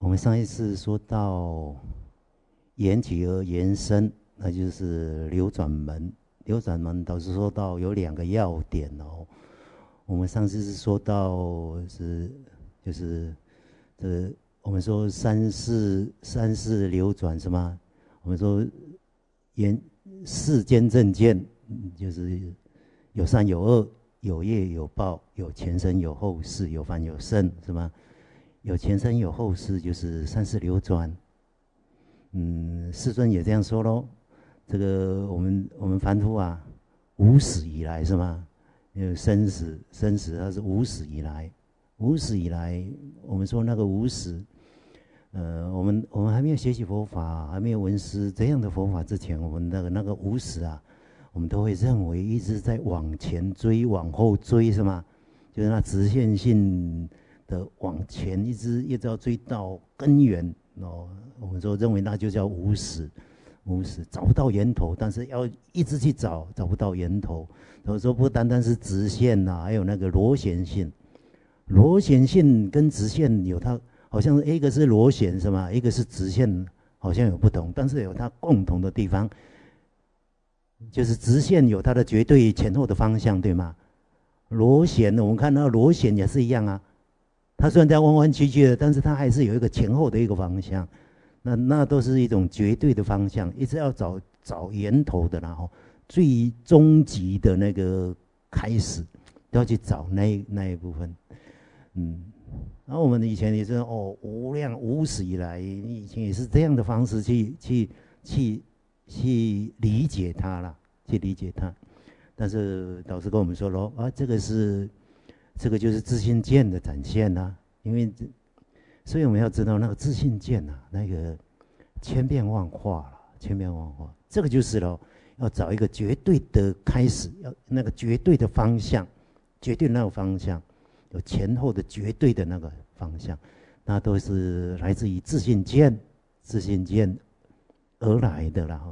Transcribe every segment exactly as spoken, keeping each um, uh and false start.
我们上一次说到缘起而延伸，那就是流转门。流转门导师说到有两个要点哦。我们上次是说到是就是这个我们说三世三世流转是吗？我们说缘世间正见就是有善有恶，有业有报，有前生有后世，有凡有圣是吗？有前生有后世就是三世流转。嗯，世尊也这样说咯。这个我们我们凡夫啊，无始以来是吗？因为生死生死它是无始以来，无始以来，我们说那个无始，呃，我们我们还没有学习佛法，还没有闻思这样的佛法之前，我们那个那个无始啊，我们都会认为一直在往前追，往后追是吗？就是那直线性的往前，一直一直要追到根源哦。我们说认为那就叫无始。无始找不到源头，但是要一直去找，找不到源头。我说不单单是直线呐、啊，还有那个螺旋性。螺旋性跟直线有它，好像一个是螺旋是吗？一个是直线，好像有不同，但是有它共同的地方，就是直线有它的绝对前后的方向，对吗？螺旋我们看到螺旋也是一样啊，它虽然在弯弯曲曲的，但是它还是有一个前后的一个方向。那那都是一种绝对的方向，一直要找找源头的，然后最终极的那个开始，都要去找那那一部分。嗯，然后我们以前也是哦，无量无始以来，以前也是这样的方式去去去去理解它啦，去理解它。但是导师跟我们说咯，啊，这个是这个就是自信见的展现啦，因为。所以我们要知道那个自信见啊，那个千变万化了，千变万化，这个就是咯，要找一个绝对的开始，要那个绝对的方向，绝对的那个方向，有前后的绝对的那个方向，那都是来自于自信见，自信见而来的啦。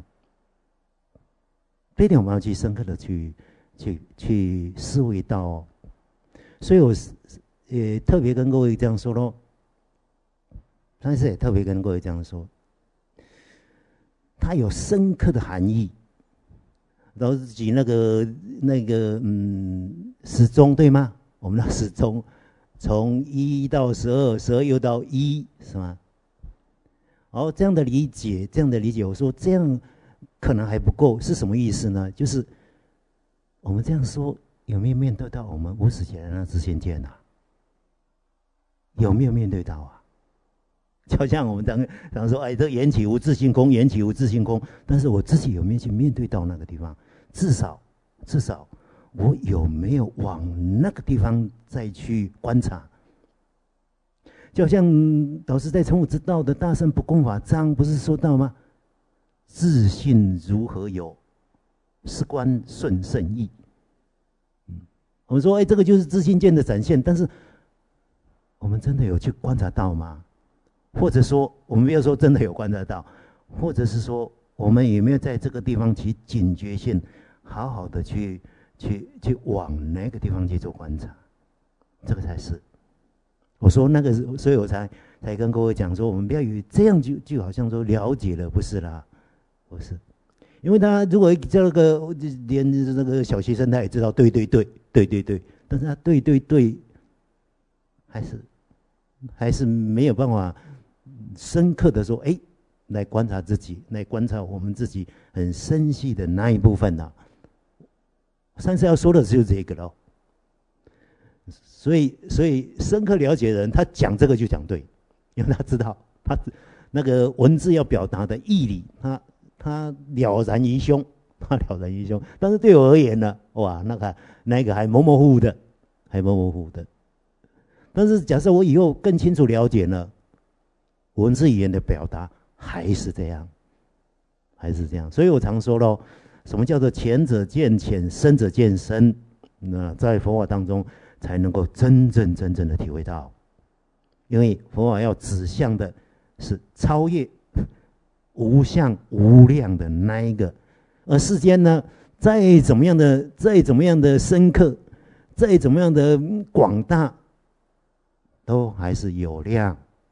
这一点我们要去深刻的去去去思维到、哦，所以我也特别跟各位这样说咯。但是也特别跟各位这样说，它有深刻的含义。老师举那个那个嗯时钟对吗？我们的时钟从一到十二，十二又到一，是吗？哦，这样的理解，这样的理解，我说这样可能还不够，是什么意思呢？就是我们这样说，有没有面对到我们无始劫来那自信见啊？有没有面对到啊？就像我们常常说，哎，这缘起无自性空，缘起无自性空。但是我自己有没有去面对到那个地方？至少，至少，我有没有往那个地方再去观察？就像导师在《成我之道》的大乘不共法章不是说到吗？自信如何有？是观顺胜意。嗯，我们说，哎，这个就是自信见的展现。但是，我们真的有去观察到吗？或者说，我们没有说真的有观察到，或者是说，我们有没有在这个地方起警觉性，好好的去去去往那个地方去做观察，这个才是。我说那个，所以我才才跟各位讲说，我们不要以为这样就就好像说了解了，不是啦，不是，因为他如果这个连那个小学生他也知道，对对对对对对，但是他对对对，还是还是没有办法。深刻的说，哎，来观察自己，来观察我们自己很深细的那一部分呐、啊。上次要说的就是这个咯。所以，所以深刻了解的人，他讲这个就讲对，因为他知道他那个文字要表达的义理，他他了然于胸，他了然于胸。但是对我而言呢，哇，那个那个还模模糊糊的，还模模糊糊的。但是假设我以后更清楚了解呢？文字语言的表达还是这样，还是这样，所以我常说咯，什么叫做浅者见浅，深者见深？那在佛法当中才能够真正真正的体会到，因为佛法要指向的是超越无相无量的那一个，而世间呢，再怎么样的再怎么样的深刻，再怎么样的广大，都还是有量。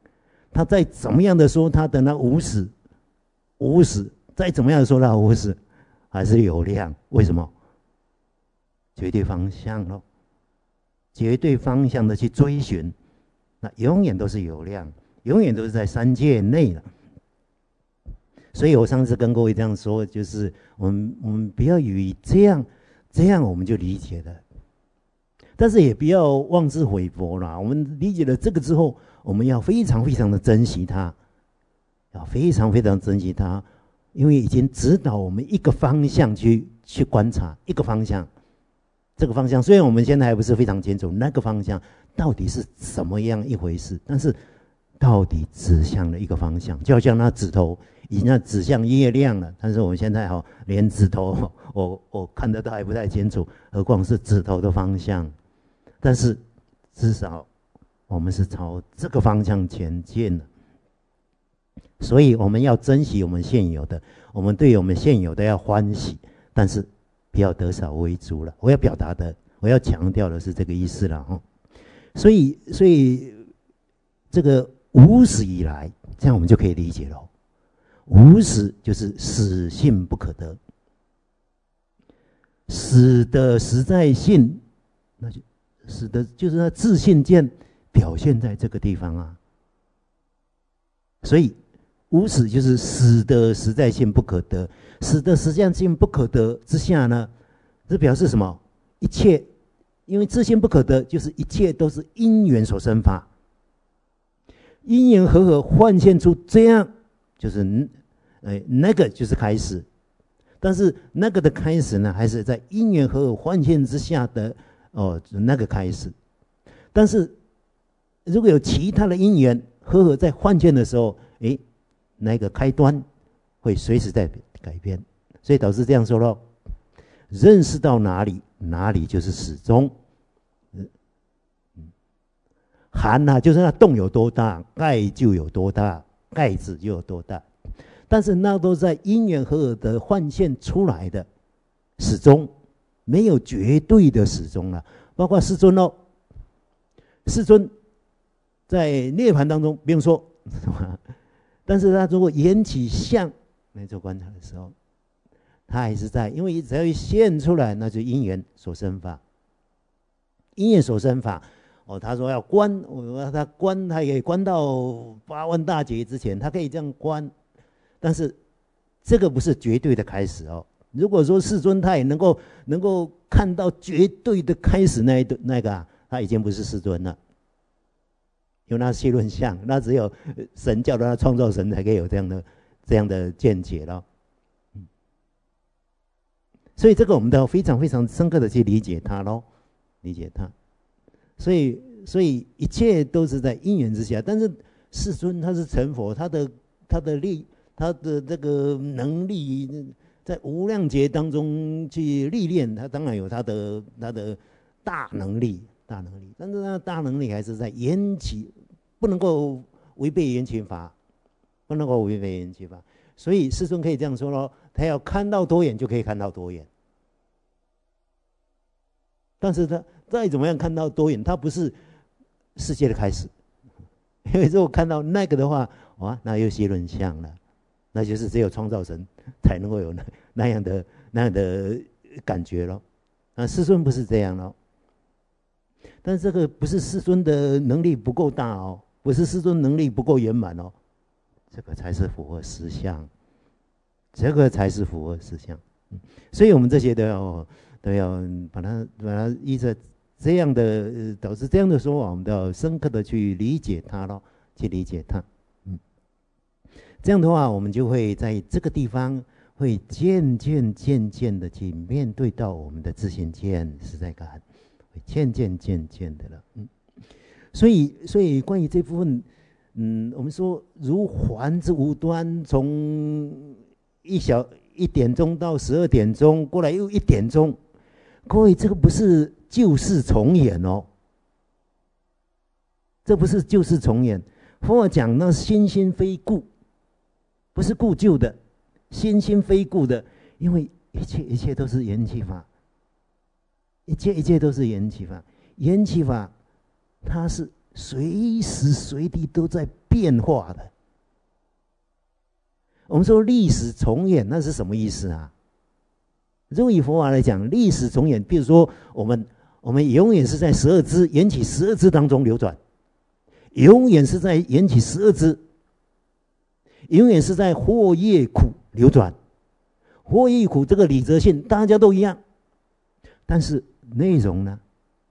他再怎么样的说他的那无始，无始，再怎么样的说他无始，还是有量。为什么？绝对方向咯，绝对方向的去追寻，那永远都是有量，永远都是在三界内了。所以我上次跟各位这样说，就是我们我们不要以为这样这样我们就理解了，但是也不要妄自菲薄啦。我们理解了这个之后，我们要非常非常的珍惜它，要非常非常珍惜它，因为已经指导我们一个方向去去观察一个方向。这个方向虽然我们现在还不是非常清楚那个方向到底是什么样一回事，但是到底指向了一个方向，就好像那指头已经指向月亮了，但是我们现在哈连指头我我看得都还不太清楚，何况是指头的方向。但是至少我们是朝这个方向前进的，所以我们要珍惜我们现有的，我们对我们现有的要欢喜，但是不要得少为足了。我要表达的，我要强调的是这个意思了哈。所以，所以这个无始以来，这样我们就可以理解了。无始就是始性不可得，始的实在性，那就始的就是那自性见表现在这个地方啊。所以无始就是始的实在性不可得，始的实在性不可得之下呢，这表示什么？一切，因为自性不可得，就是一切都是因缘所生法，因缘和合幻现出这样，就是呃那个就是开始，但是那个的开始呢，还是在因缘和合幻现之下的哦那个开始，但是如果有其他的因缘和合在幻现的时候，诶，那个开端会随时在改变，所以导致这样说咯，认识到哪里，哪里就是始终。含啊，就是那洞有多大，盖就有多大，盖子就有多大。但是那都在因缘和合的幻现出来的始终，没有绝对的始终了。包括世尊哦，世尊在涅槃当中不用说，但是他如果缘起相来做观察的时候，他还是在，因为只要一现出来，那就因缘所生法，因缘所生法。哦，他说要观，我他观，他也可以观到八万大劫之前，他可以这样观，但是这个不是绝对的开始哦。如果说世尊他也能够能够看到绝对的开始那一那个啊，他已经不是世尊了，因为那是谢论相，那只有神教的那创造神才可以有这样的这样的见解了。嗯，所以这个我们都要非常非常深刻的去理解它咯，理解它。所以，所以一切都是在因缘之下。但是世尊他是成佛，他的他的力，他的这个能力，在无量劫当中去历练，他当然有他的他的大能力，大能力。但是他的大能力还是在缘起，不能够违背缘起法，不能够违背缘起法。所以世尊可以这样说咯，他要看到多远就可以看到多远。但是他再怎么样看到多远，它不是世界的开始，因为如果看到那个的话，哇，那又谢论相了，那就是只有创造神才能够有 那, 那样的那样的感觉咯。啊，世尊不是这样咯，但是这个不是世尊的能力不够大哦，不是世尊能力不够圆满哦，这个才是符合实相，这个才是符合实相。嗯，所以我们这些都要。都要把它把它依着这样的导致这样的说法，我们都要深刻的去理解它咯，去理解它。嗯，这样的话，我们就会在这个地方会渐渐渐渐的去面对到我们的自性见实在感，会渐渐渐渐的了。嗯，所以所以关于这部分，嗯，我们说如环之无端，从一小一点钟到十二点钟，过来又一点钟。各位，这个不是旧事重演哦，这不是旧事重演。佛讲那心心非故，不是故旧的，心心非故的，因为一切一切都是缘起法，一切一切都是缘起法。缘起法，它是随时随地都在变化的。我们说历史重演，那是什么意思啊？如果以佛法来讲，历史重演，比如说我们我们永远是在十二支缘起十二支当中流转，永远是在缘起十二支，永远是在惑业苦流转。惑业苦这个理则性大家都一样，但是内容呢？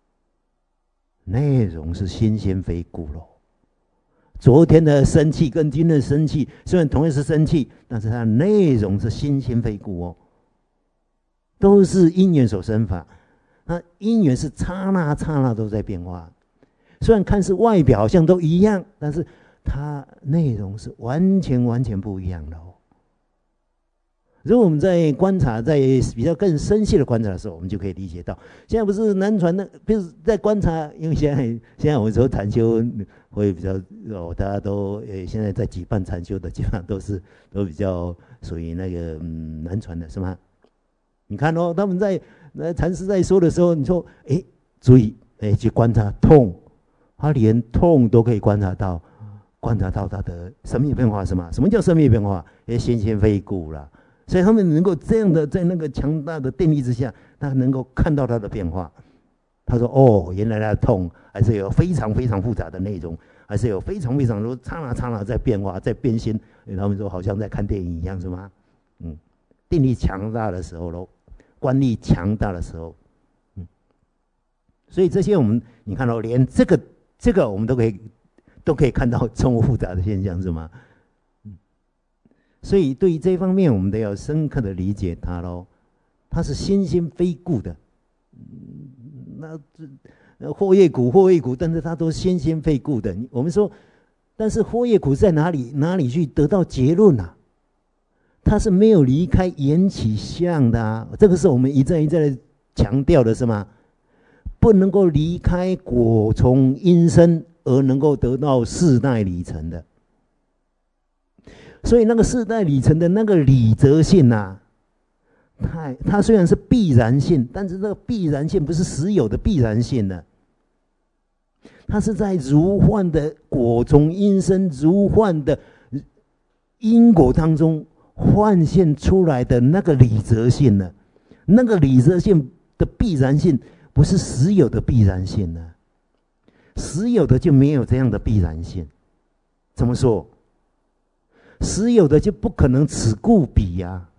内容是新鲜非故咯。昨天的生气跟今天的生气，虽然同样是生气，但是它的内容是新鲜非故哦，都是因缘所生法。那因缘是刹那刹那都在变化，虽然看似外表好像都一样，但是它内容是完全完全不一样的哦。如果我们在观察，在比较更深细的观察的时候，我们就可以理解到，现在不是南传的，比如在观察，因为现在现在我们说禅修会比较哦，大家都呃现在在举办禅修的，基本上都是都比较属于那个嗯南传的，是吗？你看哦，他们在那禅师在说的时候，你说哎，注意哎去观察痛，他连痛都可以观察到，观察到他的生命变化是吗？什么叫生命变化？哎，新鲜非故啦。所以他们能够这样的在那个强大的定力之下，他能够看到他的变化。他说：“哦，原来他的痛还是有非常非常复杂的内容，还是有非常非常多刹那刹那在变化，在变心。他们说好像在看电影一样，是吗？嗯，定力强大的时候喽，观力强大的时候，嗯，所以这些我们你看到，连这个这个我们都可以都可以看到这么复杂的现象，是吗？”所以对于这一方面，我们都要深刻的理解它咯。它是新鲜非故的，那这惑业苦，惑业苦，但是它都新鲜非故的。我们说，但是惑业苦在哪里？哪里去得到结论啊？它是没有离开缘起相的啊。这个是我们一再一再的强调的，是吗？不能够离开果从因生而能够得到四代理成的。所以那个四代理成的那个理则性啊，它它虽然是必然性，但是这个必然性不是实有的必然性的，它是在如幻的果从因生如幻的因果当中幻现出来的那个理则性呢，那个理则性的必然性不是实有的必然性呢，实有的就没有这样的必然性。怎么说？实有的就不可能此故彼呀、啊，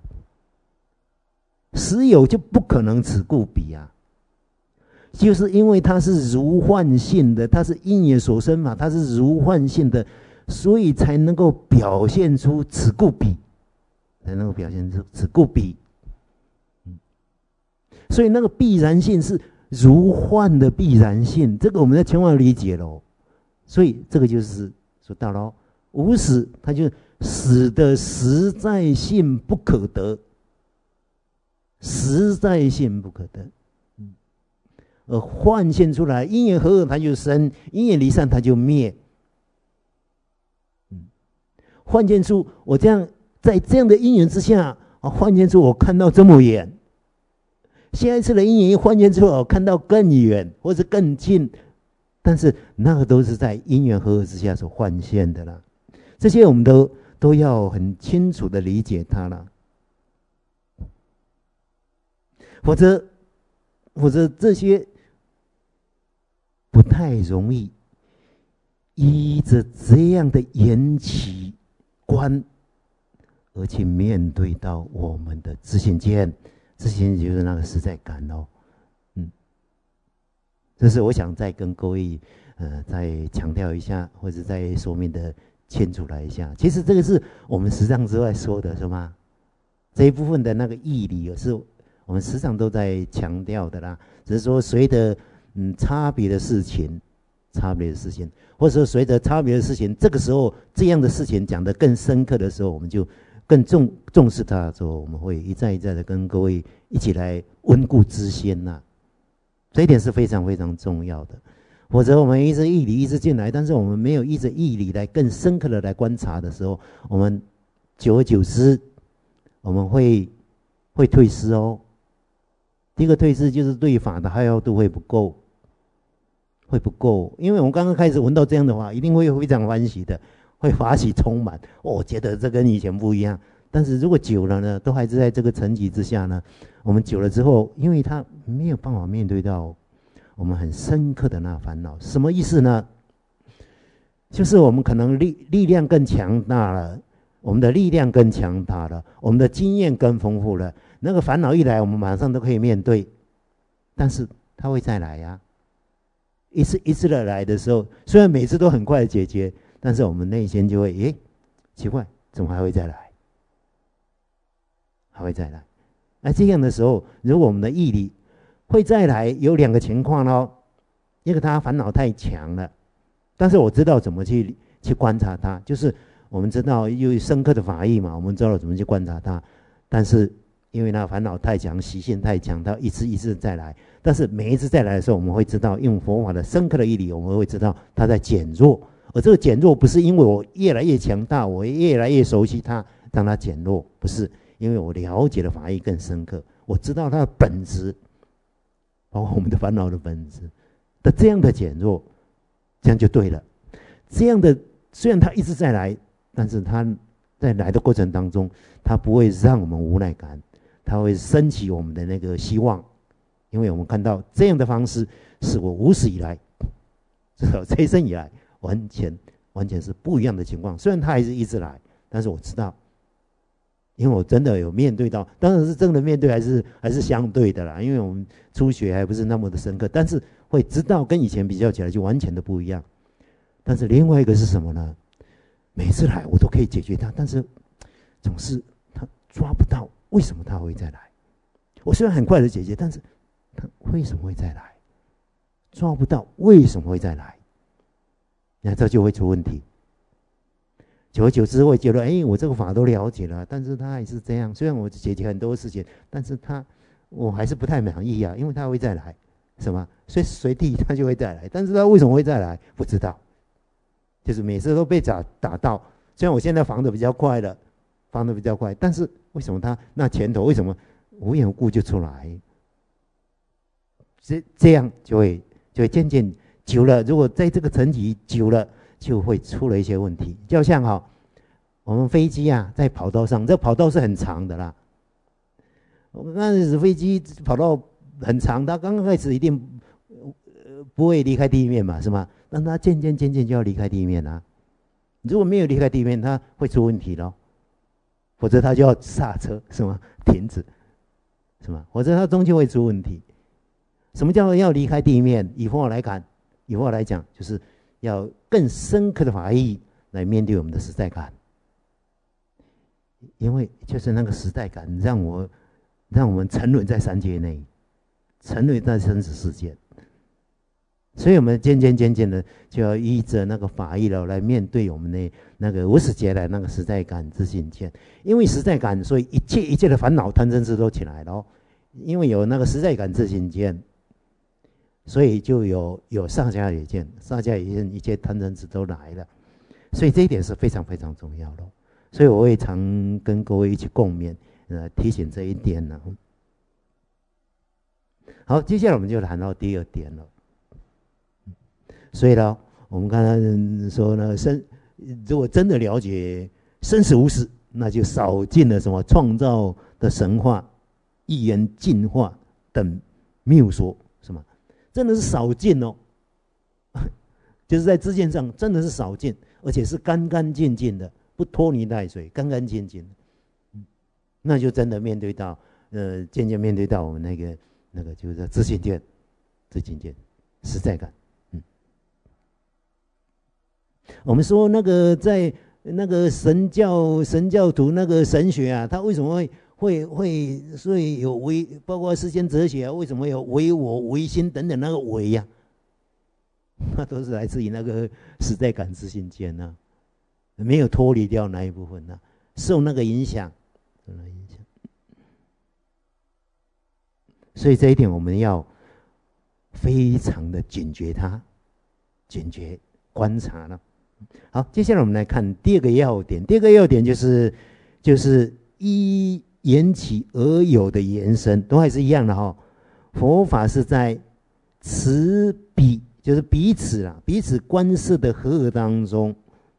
实有就不可能此故彼呀、啊，就是因为它是如幻性的，它是因缘所生嘛，它是如幻性的，所以才能够表现出此故彼，才能够表现出此故彼。嗯，所以那个必然性是如幻的必然性，这个我们要千万理解喽。所以这个就是说到了无始，它就使的实在性不可得，实在性不可得，嗯，而幻现出来，因缘合合它就生，因缘离散它就灭，嗯，幻现出我这样在这样的因缘之下啊，幻现出我看到这么远，下一次的因缘一幻现出我看到更远或者更近，但是那个都是在因缘合合之下所幻现的啦，这些我们都。都要很清楚的理解它了，否则，否则这些不太容易依着这样的缘起观而去面对到我们的知行见，知行见就是那个实在感哦，嗯，这是我想再跟各位呃再强调一下，或者再说明的。牵出来一下，其实这个是我们实上之外说的，是吗？这一部分的那个义理是我们时常都在强调的啦。只是说随着嗯差别的事情，差别的事情，或者说随着差别的事情，这个时候这样的事情讲得更深刻的时候，我们就更重重视它的时候，我们会一再一再的跟各位一起来温故知新呐。这一点是非常非常重要的。否则我们依着义理一直进来，但是我们没有依着义理来更深刻的来观察的时候，我们久而久之，我们会会退失哦。第一个退失就是对法的还要度会不够，会不够，因为我们刚刚开始闻到这样的话，一定会非常欢喜的， 会法喜充满。哦，我觉得这跟以前不一样。但是如果久了呢，都还是在这个层级之下呢，我们久了之后，因为他没有办法面对到我们很深刻的那烦恼。什么意思呢？就是我们可能力力量更强大了，我们的力量更强大了，我们的经验更丰富了。那个烦恼一来，我们马上都可以面对，但是它会再来呀、啊。一次一次的来的时候，虽然每次都很快的解决，但是我们内心就会，诶，奇怪，怎么还会再来？还会再来。那这样的时候，如果我们的毅力会再来，有两个情况咯。一个他烦恼太强了。但是我知道怎么去去观察它，就是我们知道有深刻的法义嘛，我们知道怎么去观察它。但是因为那烦恼太强，习性太强，它一次一次再来。但是每一次再来的时候，我们会知道用佛法的深刻的义理，我们会知道它在减弱。而这个减弱不是因为我越来越强大，我越来越熟悉它，让它减弱，不是因为我了解的法义更深刻，我知道它的本质，包括我们的烦恼的本质的这样的减弱。这样就对了。这样的虽然它一直在来，但是它在来的过程当中，它不会让我们无奈感，它会升起我们的那个希望，因为我们看到这样的方式是我无始以来，至少这一生以来，完全完全是不一样的情况。虽然它还是一直来，但是我知道，因为我真的有面对到，当然是真的面对，还是还是相对的啦，因为我们初学还不是那么的深刻，但是会知道跟以前比较起来就完全的不一样。但是另外一个是什么呢？每次来我都可以解决它，但是总是他抓不到为什么他会再来。我虽然很快的解决，但是他为什么会再来？抓不到为什么会再来，那这就会出问题。久而久之会觉得，哎，我这个法都了解了，但是他还是这样。虽然我解决很多事情，但是他我还是不太满意啊，因为他会再来。什么？随时随地他就会再来，但是他为什么会再来？不知道，就是每次都被打打到。虽然我现在防的比较快了，防的比较快，但是为什么他那前头为什么无缘无故就出来？这这样就会就会渐渐久了，如果在这个层级久了，就会出了一些问题。就像哈、哦，我们飞机啊，在跑道上，这跑道是很长的啦。我们刚开始飞机跑道很长，它刚刚开始一定不会离开地面嘛，是吗？但它渐渐渐渐就要离开地面啊。如果没有离开地面，它会出问题咯，否则它就要刹车，是吗？停止，是吗？否则它终究会出问题。什么叫要离开地面？以佛法来看，以佛法来讲，就是要更深刻的法义来面对我们的实在感，因为就是那个实在感，让我让我们沉沦在三界内。沉沦在生死世界，所以我们渐渐渐渐的就要依着那个法义了来面对我们的那个无始劫来那个实在感自信见。因为实在感，所以一切一切的烦恼贪嗔痴都起来了、哦。因为有那个实在感自信见，所以就有有上下也见，上下也见，一切贪嗔痴都来了。所以这一点是非常非常重要的。所以我会常跟各位一起共勉，呃，提醒这一点呢、啊。好，接下来我们就谈到第二点了。所以呢，我们刚才说呢，生如果真的了解生死无始，那就少尽了什么创造的神话、一元进化等谬说，是吗？真的是少尽哦，就是在知见上真的是少尽，而且是干干净净的，不拖泥带水，干干净净的。那就真的面对到，呃，渐渐面对到我们那个。那个就是自信见，自信见，实在感。嗯，我们说那个在那个神教神教徒那个神学啊，他为什么会会会所以有唯，包括世间哲学啊，为什么有唯我唯心等等那个唯呀、啊？那都是来自于那个实在感自信见啊，没有脱离掉那一部分啊，受那个影响，受那个影响。所以这一点我们要非常的警觉它，警觉观察了。好，接下来我们来看第二个要点。第二个要点就是就是依缘起而有的延伸，都还是一样的哈、哦。佛法是在此彼，就是彼此啦，彼此观色的和合当中，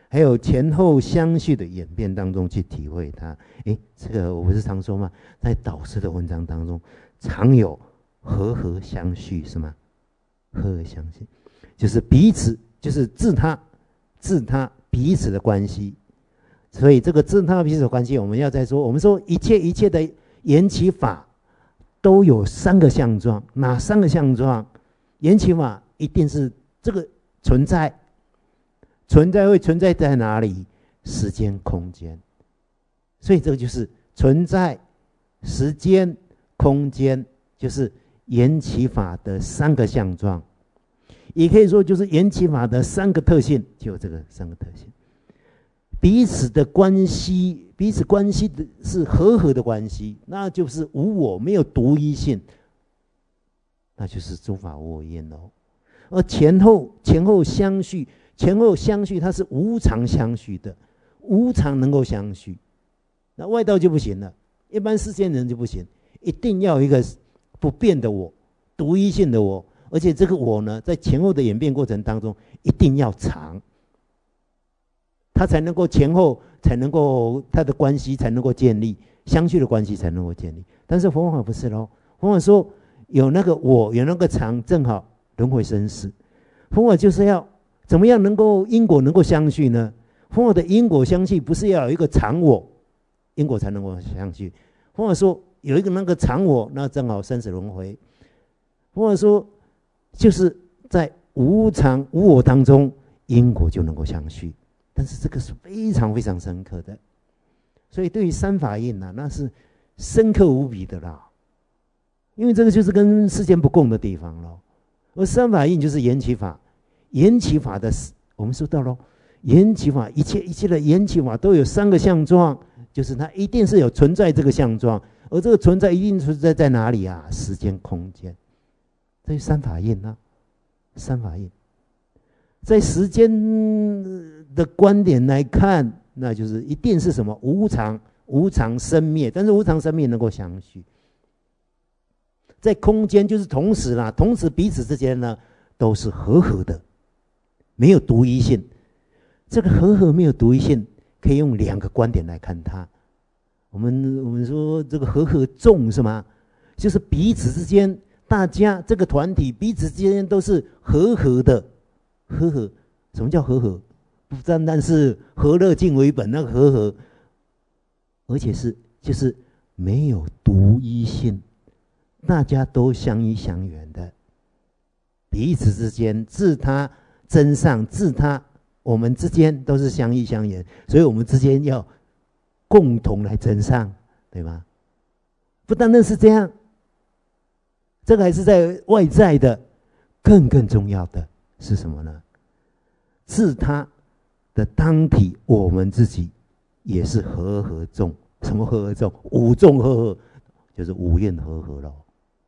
还有前后相续的演变当中去体会它。诶，这个我不是常说吗？在导师的文章当中，常有和合相续，是吗？和合相续，就是彼此，就是自他、自他彼此的关系。所以这个自他彼此的关系，我们要再说，我们说一切一切的缘起法都有三个相状，哪三个相状？缘起法一定是这个存在，存在会存在在哪里？时间、空间。所以这个就是存在、时间、空间，就是缘起法的三个相状，也可以说就是缘起法的三个特性，就有这个三个特性。彼此的关系，彼此关系的是和合的关系，那就是无我，没有独一性，那就是诸法无我因哦。而前后前后相续，前后相续它是无常相续的，无常能够相续，那外道就不行了，一般世间人就不行，一定要有一个不变的我，独一性的我，而且这个我呢，在前后的演变过程当中，一定要长。它才能够前后才能够它的关系才能够建立，相续的关系才能够建立。但是佛法不是咯，佛法说有那个我，有那个常，正好轮回生死。佛法就是要怎么样能够因果能够相续呢？佛法的因果相续不是要有一个常我，因果才能够相续。佛法说有一个那个常我，那正好生死轮回。佛法说就是在无常无我当中，因果就能够相续。但是这个是非常非常深刻的，所以对于三法印啊，那是深刻无比的啦。因为这个就是跟世间不共的地方咯。而三法印就是缘起法，缘起法的我们说到咯，缘起法一切一切的缘起法都有三个相状，就是它一定是有存在这个相状，而这个存在一定存在在哪里啊？时间、空间，这是三法印啊，三法印。在时间的观点来看，那就是一定是什么无常，无常生灭，但是无常生灭能够相续。在空间就是同时啦，同时彼此之间呢都是和合的，没有独一性。这个和合没有独一性，可以用两个观点来看它。我们我们说这个和合众是吗？就是彼此之间，大家这个团体彼此之间都是和合的。和合，什么叫和合？不单单是和乐尽为本那个和合，而且是就是没有独一性，大家都相依相缘的，彼此之间自他真上，自他我们之间都是相依相缘，所以我们之间要共同来真上，对吗？不单单是这样，这个还是在外在的，更更重要的是什么呢？自他的当体，我们自己也是和合众。什么和合众？五众和合，就是五蕴和合了。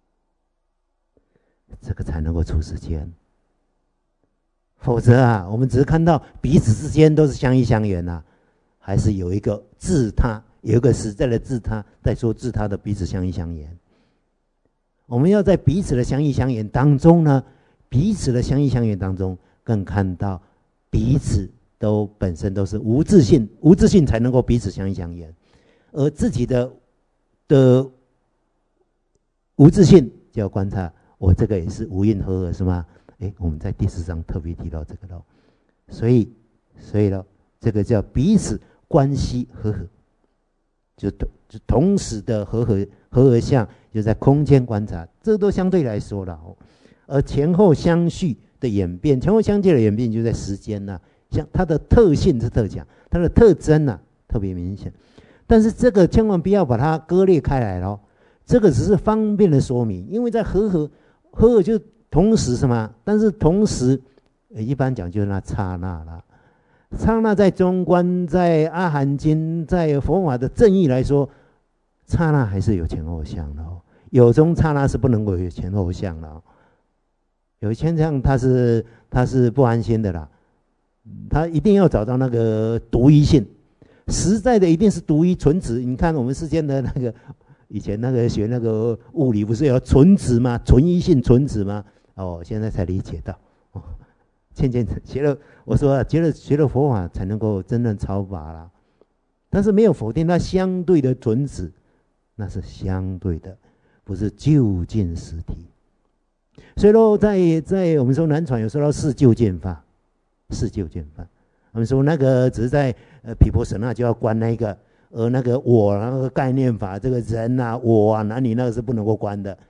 这个才能够出世间。否则啊，我们只是看到彼此之间都是相依相缘啊，还是有一个自他，有一个实在的自他，在说自他的彼此相依相缘。我们要在彼此的相依相缘当中呢，彼此的相依相缘当中，更看到彼此都本身都是无自性，无自性才能够彼此相依相缘，而自己的的无自性就要观察，我这个也是无蕴和合是吗？哎，我们在第四章特别提到这个咯，所以所以呢，这个叫彼此关系和合，就同就同时的和合和合相，就在空间观察，这都相对来说了。而前后相续的演变，前后相续的演变就在时间呐、啊，像它的特性是特讲，它的特征呐、啊、特别明显。但是这个千万不要把它割裂开来咯，这个只是方便的说明，因为在和合和合就同时是吗？但是同时，一般讲就是那刹那啦，刹那在中观，在阿含经，在佛法的正义来说，刹那还是有前后相的哦。有种刹那是不能够有前后相的哦。有前相它是它是不安心的啦，它一定要找到那个独一性，实在的一定是独一纯质。你看我们世间的那个以前那个学那个物理不是要纯质吗？纯一性纯质吗？哦，现在才理解到，哦， 渐渐学了，我说啊，觉得学了佛法才能够真正超拔啦。但是没有否定它相对的准旨，那是相对的，不是究竟实体。所以说在，在在我们说南传有说到四究竟法，四究竟法，我们说那个只是在呃毗婆舍那就要关那个，而那个我那个概念法，这个人啊、我啊、男女那个是不能够关的。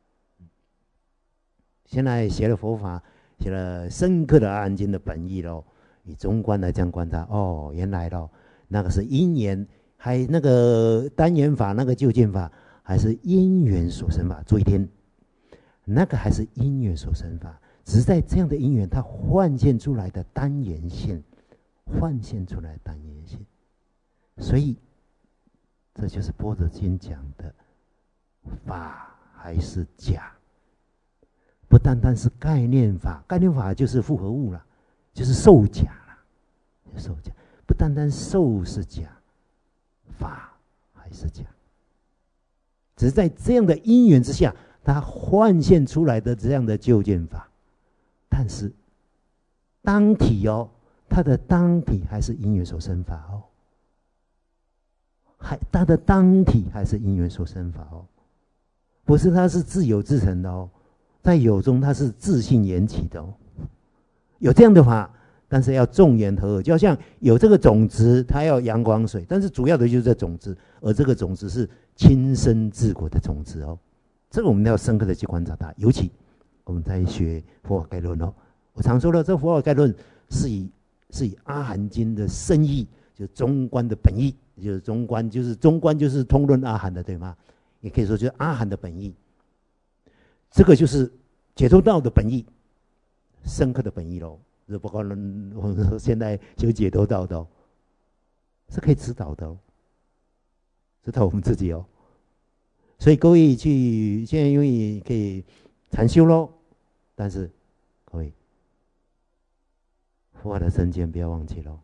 现在学了佛法，学了深刻的阿含经的本意喽，以中观来这样观察，哦，原来喽，那个是因缘，还那个单元法，那个究竟法，还是因缘所生法。注意听，那个还是因缘所生法，只是在这样的因缘，它幻现出来的单元性，幻现出来的单元性，所以这就是般若经讲的法还是假。不单单是概念法，概念法就是复合物了，就是受假了，受假。不单单受是假，法还是假。只是在这样的因缘之下，它幻现出来的这样的究竟法，但是当体哦，它的当体还是因缘所生法哦，还它的当体还是因缘所生法哦，不是它是自有自成的哦。在有中，它是自性缘起的哦，有这样的法，但是要众缘和合，就好像有这个种子，它要阳光水，但是主要的就是这种子，而这个种子是亲生治国的种子哦。这个我们要深刻的去观察它，尤其我们在学佛法概论哦，我常说的，这佛法概论是以是以阿含经的深意，就中观的本意，就是中观，就是中观就是通论阿含的，对吗？也可以说就是阿含的本意。这个就是解脱道的本意，深刻的本意喽。这包括我们说现在就解脱道的、哦，是可以指导的哦，指导我们自己哦。所以各位去现在因为可以禅修喽，但是各位佛法的真见不要忘记喽，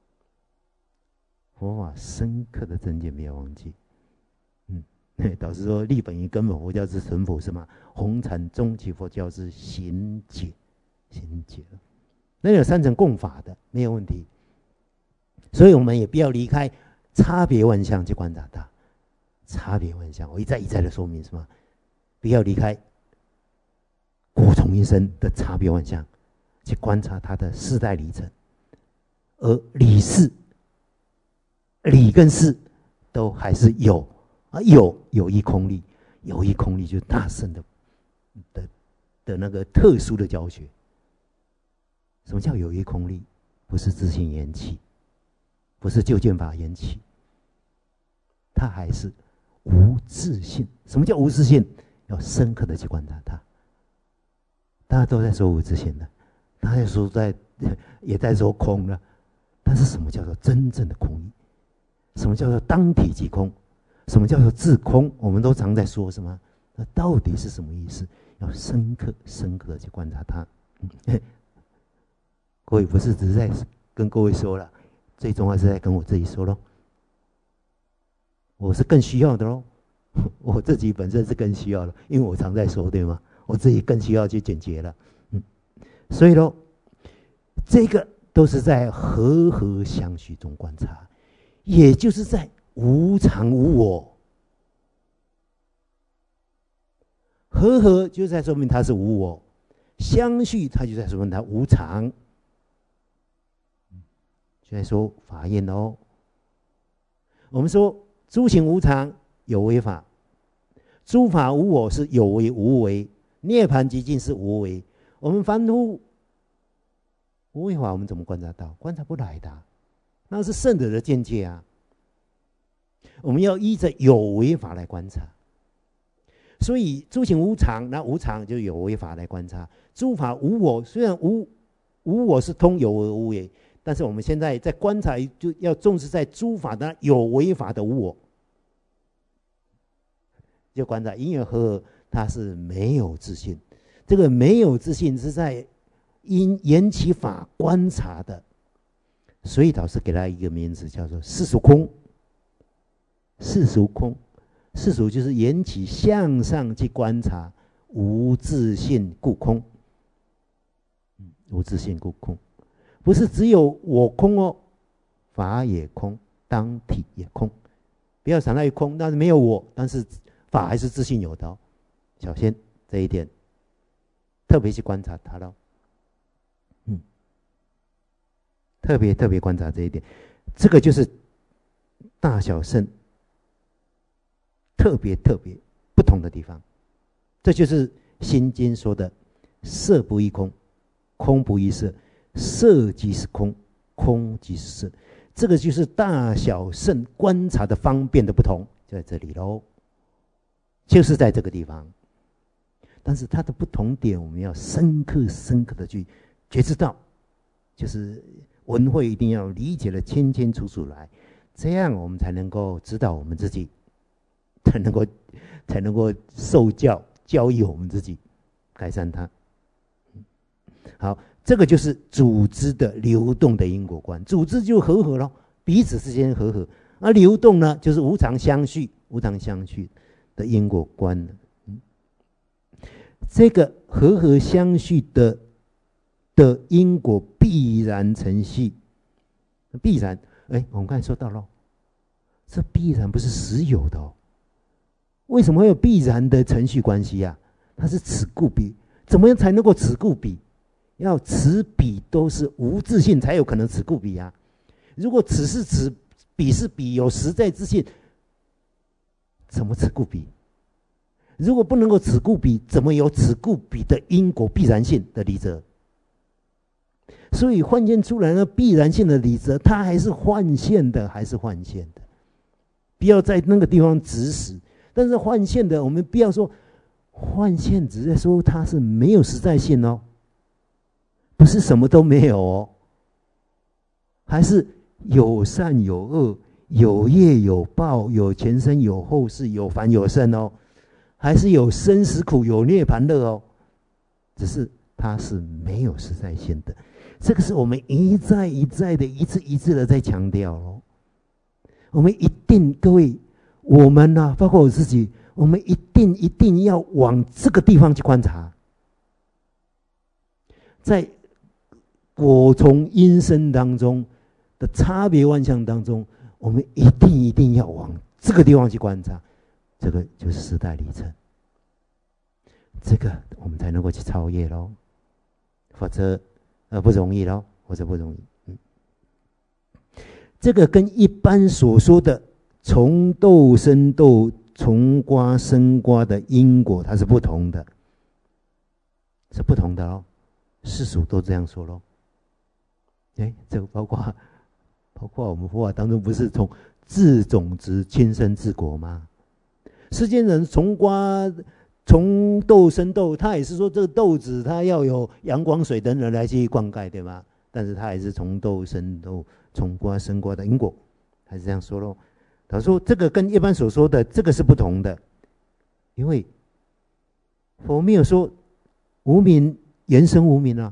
佛法深刻的真见不要忘记。导师说：“立本于根本佛教之纯朴是吗？红禅终极佛教之行解，行解。那有三层共法的，没有问题。所以我们也不要离开差别万象去观察它。差别万象，我一再一再的说明是吗？不要离开果从一生的差别万象去观察它的世代历程，而理事、理跟事都还是有。”啊，有有一空力，有一空力就是大圣的的的那个特殊的教学。什么叫有一空力？不是自性缘起，不是究竟法缘起，它还是无自性。什么叫无自性？要深刻的去观察它。大家都在说无自性的，大家说在也在说空了，但是什么叫做真正的空义？什么叫做当体即空？什么叫做自空？我们都常在说什么？那到底是什么意思？要深刻、深刻的去观察它。各位不是只是在跟各位说了，最重要是在跟我自己说咯。我是更需要的咯，我自己本身是更需要的，因为我常在说，对吗？我自己更需要去解决了。嗯，所以咯，这个都是在和合相续中观察，也就是在无常无我，和合就在说明它是无我，相续它就在说明它无常。就在说法印哦，我们说诸行无常有为法，诸法无我是有为无为，涅槃寂静是无为。我们凡夫无为法，我们怎么观察到？观察不来的，那是圣者的见解啊。我们要依着有为法来观察，所以诸行无常，那无常就有为法来观察。诸法无我，虽然无无我是通有为无为，但是我们现在在观察，就要重视在诸法的有为法的无我，就观察因缘和合，它是没有自信。这个没有自信是在因缘起法观察的，所以导师给他一个名字叫做世俗空。世俗空，世俗就是缘起向上去观察，无自性故空。 无自性故空，不是只有我空哦，法也空，当体也空。不要想到空，但是没有我，但是法还是自性有的哦。小心这一点，特别去观察它咯。嗯，特别特别观察这一点，这个就是大小圣特别特别不同的地方。这就是《心经》说的“色不异空，空不异色，色即是空，空即是色”。这个就是大小圣观察的方便的不同，就在这里喽，就是在这个地方。但是它的不同点，我们要深刻深刻的去觉知到，就是文慧一定要理解的清清楚楚来，这样我们才能够指导我们自己，才能够才能够受教教育我们自己，改善它。好，这个就是组织的流动的因果观，组织就和合了，彼此之间和合，而流动呢，就是无常相续，无常相续的因果观了。嗯，这个和合相续的的因果必然成续，必然，哎，我们刚才说到了，这必然不是实有的哦。为什么会有必然的程序关系啊？它是此故彼，怎么样才能够此故彼？要此彼都是无自性，才有可能此故彼啊。如果此是此，彼是彼，有实在自性，怎么此故彼？如果不能够此故彼，怎么有此故彼的因果必然性的理则？所以幻现出来的必然性的理则，它还是幻现的，还是幻现的。不要在那个地方指使。但是幻现的，我们不要说幻现，只是说它是没有实在性哦，不是什么都没有哦，还是有善有恶，有业有报，有前生有后世，有凡有圣哦，还是有生死苦，有涅槃乐哦，只是它是没有实在性的。这个是我们一再一再的、一次一次的在强调哦。我们一定，各位。我们呢、啊，包括我自己，我们一定一定要往这个地方去观察，在果从因生当中的差别万象当中，我们一定一定要往这个地方去观察，这个就是时代里程，这个我们才能够去超越咯，否则呃不容易咯，否则不容易。嗯，这个跟一般所说的从豆生豆，从瓜生瓜的因果，它是不同的，是不同的哦。世俗都这样说咯。哎，这个包括包括我们佛法当中，不是从自种子亲生自果吗？世间人从瓜从豆生豆，他也是说这个豆子它要有阳光水等等来去灌溉，对吗？但是他还是从豆生豆，从瓜生瓜的因果，还是这样说咯。他说这个跟一般所说的这个是不同的，因为佛没有说无明原生无明啊，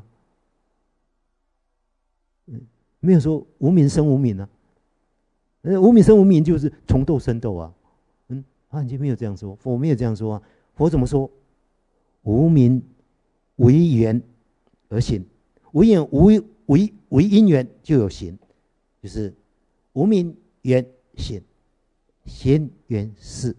没有说无明生无明啊，无明生无明就是从豆生豆啊，嗯，汉经没有这样说，佛没有这样说啊，佛怎么说？无明为缘而行，为缘为为为因缘就有行，就是无明缘行。先缘事，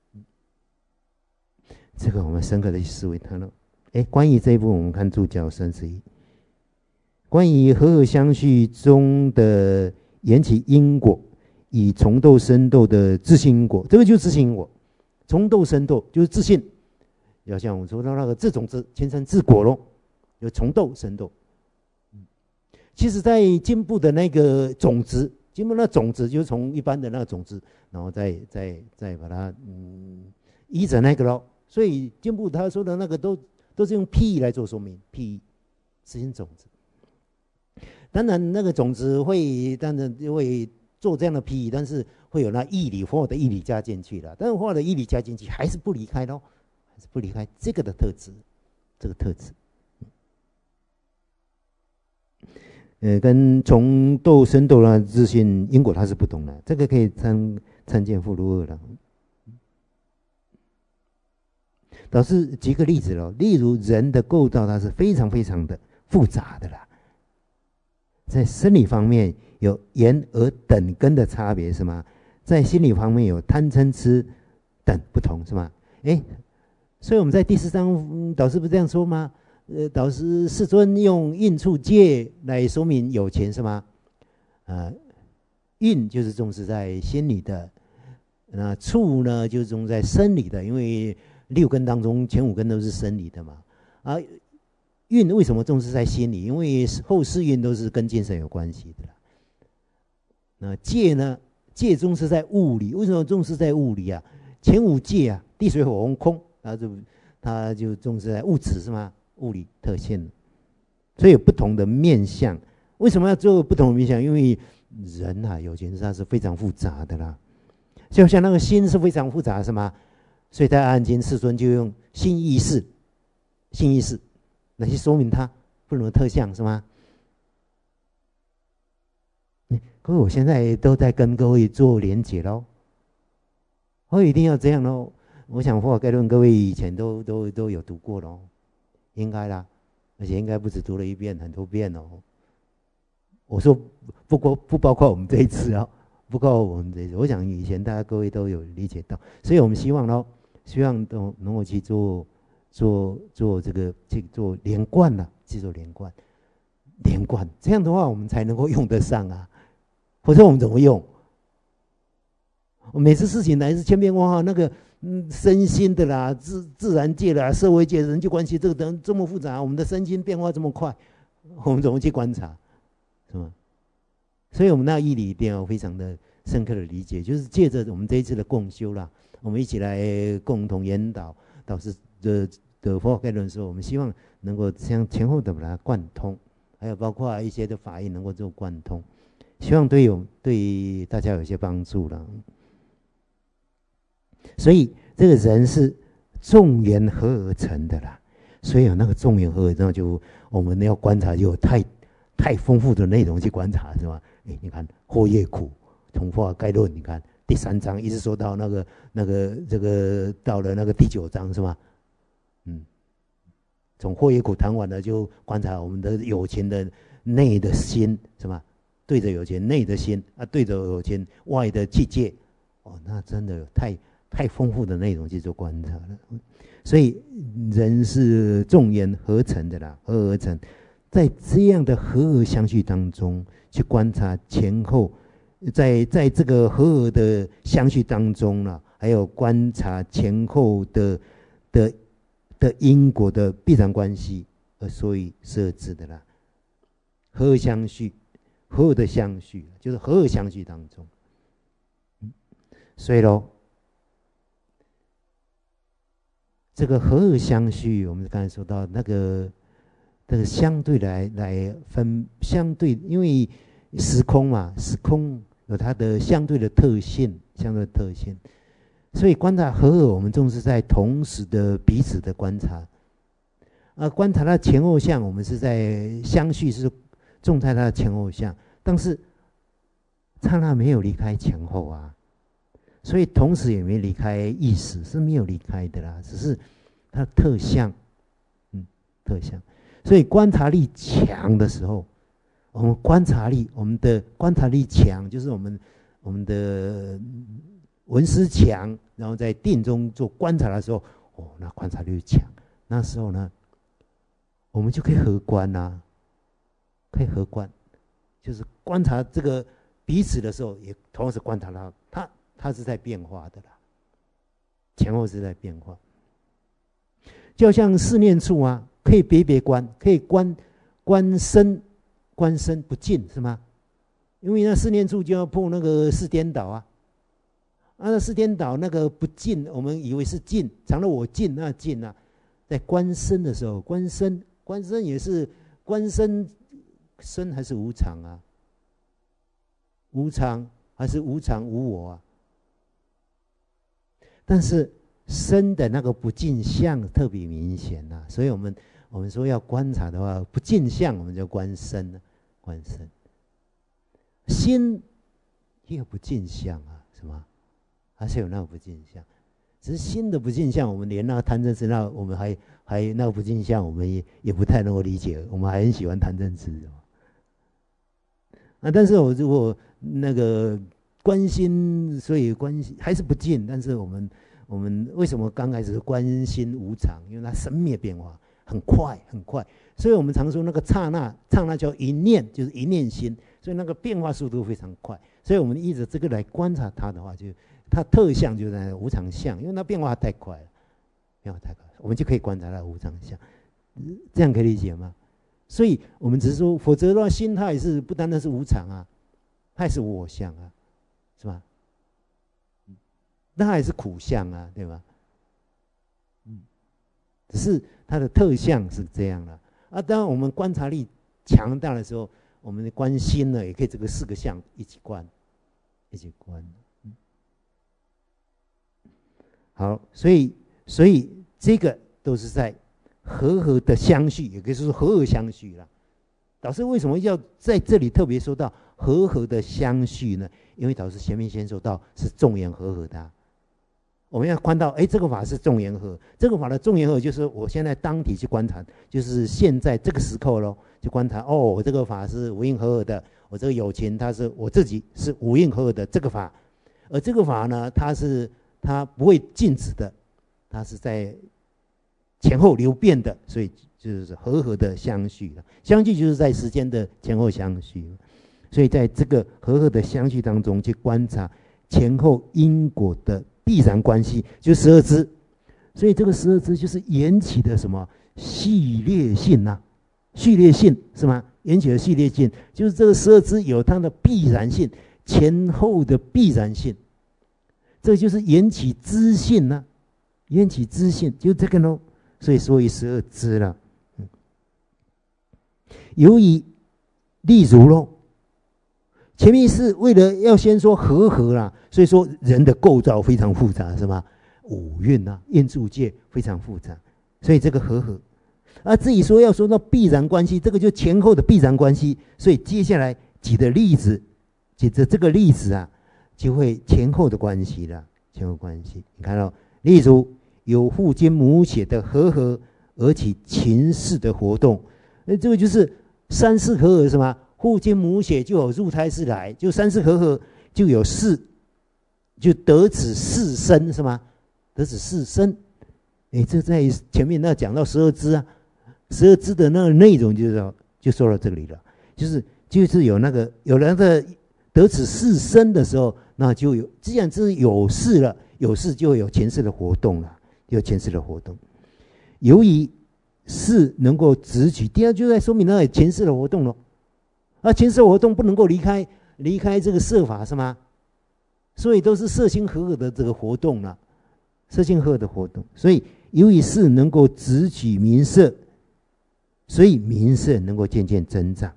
这个我们深刻的去思维它了。哎，关于这一部分，我们看注脚三十一，关于和合相续中的缘起因果，以从豆生豆的自性因果，这个就是自性因果。从豆生豆就是自性，要像我们说到那个自种子亲生自果咯，就从豆生豆。其实，在经部的那个种子。经部那种子就是从一般的那个种子，然后再再再把它嗯依着那个咯。所以经部他说的那个都都是用譬喻来做说明，譬喻实行种子。当然那个种子会当然会做这样的譬喻，但是会有那义理或的义理加进去了。但是或的义理加进去还是不离开咯，还是不离开这个的特质，这个特质。呃，跟从豆生豆的自性因果它是不同的，这个可以参参见附录二了。导师举个例子了，例如人的构造它是非常非常的复杂的啦。在生理方面有眼耳等根的差别是吗？在心理方面有贪嗔痴等不同是吗？哎，所以我们在第四章、嗯、导师不是这样说吗？呃，导师世尊用印处戒来说明有情是吗？呃，印就是重视在心理的，那处呢就是重视在生理的，因为六根当中前五根都是生理的嘛。啊，运为什么重视在心里？因为后四运都是跟精神有关系的啦。那戒呢？戒重视在物理，为什么重视在物理啊？前五戒啊，地水火风空，它就它就重视在物质是吗？物理特性，所以有不同的面向。为什么要做不同的面向？因为人啊，有情它是非常复杂的啦。就像那个心是非常复杂是吗？所以在《阿含经》世尊就用心意识，心意识来去说明它不同的特相是吗？各位，我现在都在跟各位做连结喽，我一定要这样喽。我想《佛法概论》各位以前都都都有读过喽，应该啦，而且应该不止读了一遍，很多遍哦。我说不过不包括我们这一次哦，不包括我们这一次。我想以前大家各位都有理解到，所以我们希望喽，希望都能够去做做做这个去做连贯了，去做连贯，连贯这样的话，我们才能够用得上啊。否则我们怎么用？我每次事情来是千变万化，那个嗯身心的啦、自自然界的啦、社会界人际关系，这个等这么复杂，我们的身心变化这么快，我们怎么去观察？是吗？所以我们那义理一定要非常的深刻的理解，就是借着我们这一次的共修啦，我们一起来共同研导导师的的佛法概论的时候，我们希望能够像前后的把它贯通，还有包括一些的法义能够做贯通。希望对有对大家有些帮助了。所以这个人是众缘合而成的啦，所以有那个众缘合而成，就我们要观察，就有太太丰富的内容去观察，是吧？哎，你看惑业苦，从佛法概论，你看第三章一直说到那个那个这个到了那个第九章，是吧？嗯，从惑业苦谈完了，就观察我们的有情的内的心，是吧？对着有情内的心啊，对着有情外的境界，哦，那真的有太太丰富的内容去做观察了。所以人是众缘合成的啦，合而成，在这样的合而相续当中去观察前后，在在这个合而的相续当中呢，还有观察前后的的的因果的必然关系，而所以设置的啦，合而相续。合而的相续，就是合而相续当中，嗯、所以咯，这个合而相续，我们刚才说到那个那个相对来来分相对，因为时空嘛，时空有它的相对的特性，相对的特性，所以观察合而，我们重视在同时的彼此的观察，啊，观察它前后相，我们是在相续是。重在它的前后相，但是刹那没有离开前后啊，所以同时也没离开意识，是没有离开的啦，只是它的特相，嗯，特相。所以观察力强的时候，我们观察力，我们的观察力强，就是我们我们的闻思强，然后在定中做观察的时候，哦，那观察力强，那时候呢，我们就可以合观啦、啊。可以合观，就是观察这个彼此的时候，也同时观察它，它它是在变化的啦，前后是在变化。就像四念处啊，可以别别观，可以观观身，观身不净是吗？因为那四念处就要破那个四颠倒啊，啊，那四颠倒那个不净，我们以为是净，常了我净那净啊，在观身的时候，观身观身也是观身。身还是无常啊？无常还是无常无我啊？但是身的那个不净相特别明显呐、啊，所以我们我们说要观察的话，不净相我们就观身，观身。心也有不净相啊，是吗？还是有那个不净相？ 只是新的不净相，我们连那个贪嗔痴，那我们还还那个不净相，我们也也不太能够理解，我们还很喜欢贪嗔痴。啊，但是我如果那个关心，所以关心还是不净，但是我们我们为什么刚开始关心无常？因为它生灭变化很快很快，所以我们常说那个刹那，刹那叫一念，就是一念心，所以那个变化速度非常快。所以我们依着这个来观察它的话，就它特相就在无常相，因为它变化太快了，变化太快，我们就可以观察它无常相，这样可以理解吗？所以我们只是说，否则的话，心它也是不单单是无常啊，它也是我相啊，是吧？那它也是苦相啊，对吧？嗯，只是它的特相是这样的啊。当然，我们观察力强大的时候，我们的观心呢，也可以这个四个相一起观，一起观。嗯，好，所以所以这个都是在和合的相续，也可以说是和合相续啦。导师为什么要在这里特别说到和合的相续呢？因为导师前面先说到是众缘和合的、啊，我们要观到，哎，这个法是众缘和，这个法的众缘和就是我现在当体去观察，就是现在这个时刻咯，去观察，哦，我这个法是无应和合的，我这个有情它是我自己是无应和合的这个法，而这个法呢，它是它不会静止的，它是在前后流变的，所以就是和合的相续了。相续就是在时间的前后相续，所以在这个和合的相续当中去观察前后因果的必然关系，就十二支。所以这个十二支就是缘起的什么序列性啊？序列性是吗？缘起的序列性就是这个十二支有它的必然性，前后的必然性，这就是缘起支性啊，缘起支性就这个咯。所以说以十二支了。嗯，由于例如咯，前面是为了要先说和合啦，所以说人的构造非常复杂，是吗？五蕴啊，应住界非常复杂，所以这个和合。而至于说要说到必然关系，这个就前后的必然关系，所以接下来举的例子，举的这个例子啊，就会前后的关系了，前后关系。你看到、哦，例如有父精母血的和合而起情事的活动，那这个就是三世和合是吗？父精母血就有入胎世来，就三世和合就有事，就得此事生是吗？得此事生，哎，这在前面那讲到十二支啊，十二支的那个内容就是就说到这里了，就是就是有那个有人的得此事生的时候，那就有既然这是有事了，有事就会有前世的活动了。有前世的活动，由于是能够直取，第二就在说明那前世的活动了。而前世活动不能够离开离开这个色法是吗？所以都是色心和合的这个活动了，色心和合的活动。所以由于是能够直取名色，所以名色能够渐渐增长。